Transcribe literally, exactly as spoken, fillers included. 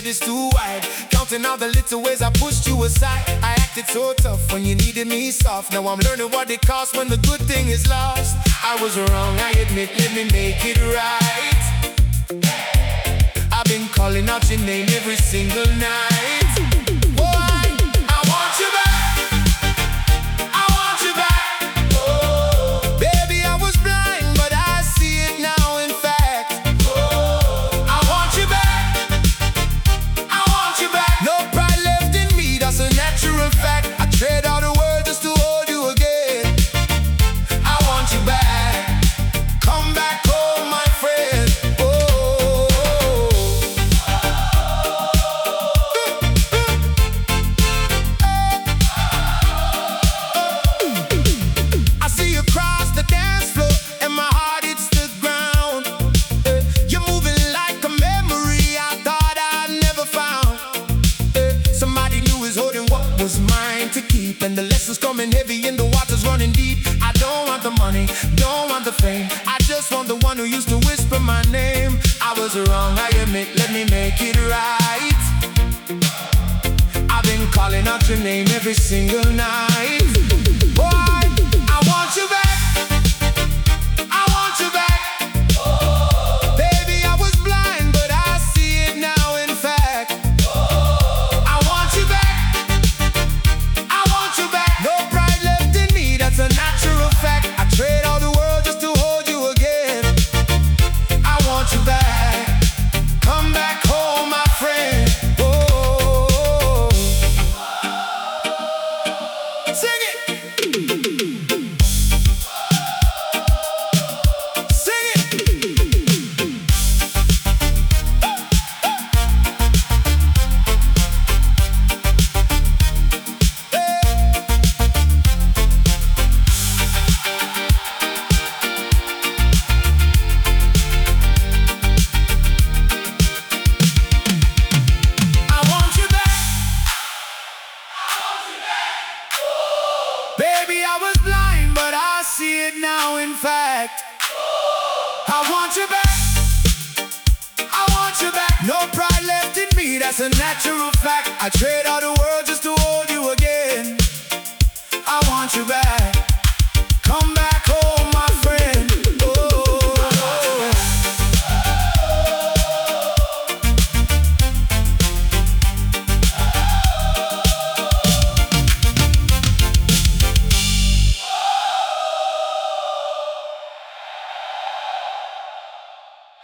is too wide. Counting all the little ways I pushed you aside. I acted so tough when you needed me soft. Now I'm learning what it costs when the good thing is lost. I was wrong, I admit, let me make it right. I've been calling out your name every single night. Boy, I want you back. I want you back. Oh, baby, I was blind, but I see it now, in fact. Oh, I want you back. I want you back. No pride left in me, that's a natural fact. I trade all the world just to hold you again. I want you back. Come back home, my friend. And the lessons coming heavy and the water's running deep. I don't want the money, don't want the fame. I just want the one who used to whisper my name. I was wrong, I admit, let me make it right. I've been calling out your name every single night. Boy, I want you back. I want you back. Oh, baby, I was blind, but I see it now, in fact. Oh, I want you back. That's a natural fact. I trade all the world just to hold you again. I want you back. Come back home, my friend. Oh, sing it. Sing it. Baby, I was blind, but I see it now, in fact. I want you back. I want you back. No pride left in me, that's a natural fact. I trade all the world